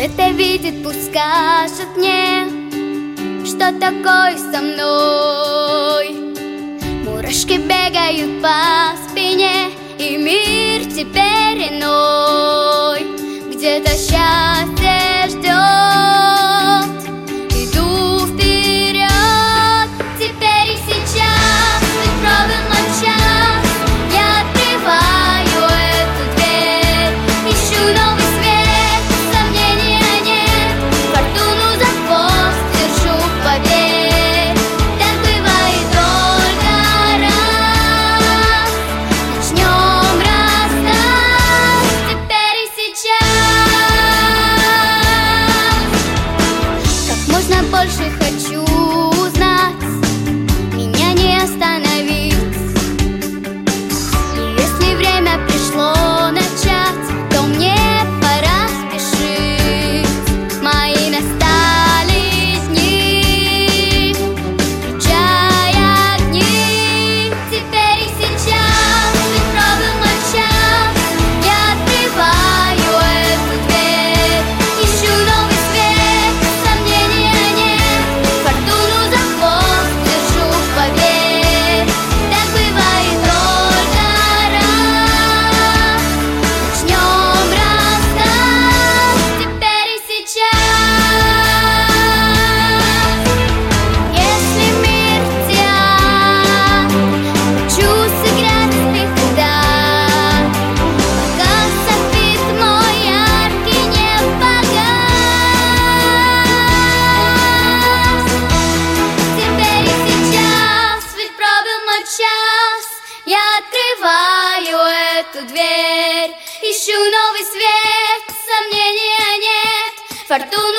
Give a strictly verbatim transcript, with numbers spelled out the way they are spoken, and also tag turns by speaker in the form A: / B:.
A: это видит, пусть скажет мне, что такое со мной. Мурашки бегают по спине, и мир теперь иной. Где-то счастье ждет, иду вперед. Теперь и сейчас, ведь пробил молчать, я открываю эту дверь, ищу новый свет, сомнения нет, фортуну за хвост держу, поверь. Так бывает только раз, начнем расстать. Теперь и сейчас, как можно больше хочу узнать, меня не остановить. И если время пришло начать, то мне пора спешить. Мои настали дни, включая огни. Теперь и сейчас, ведь пробил молчать, я открываю эту дверь, ищу новый свет, сомнения нет, фортуну за хвост держу, поверь. Так бывает только раз, начнем расстать. Теперь и сейчас, если мир театр, хочу сыграть всегда, пока софит мой яркий не погас. Теперь и сейчас, ведь пробил мой час, я открываю эту дверь, ищу новый свет, сомнения нет, фортуну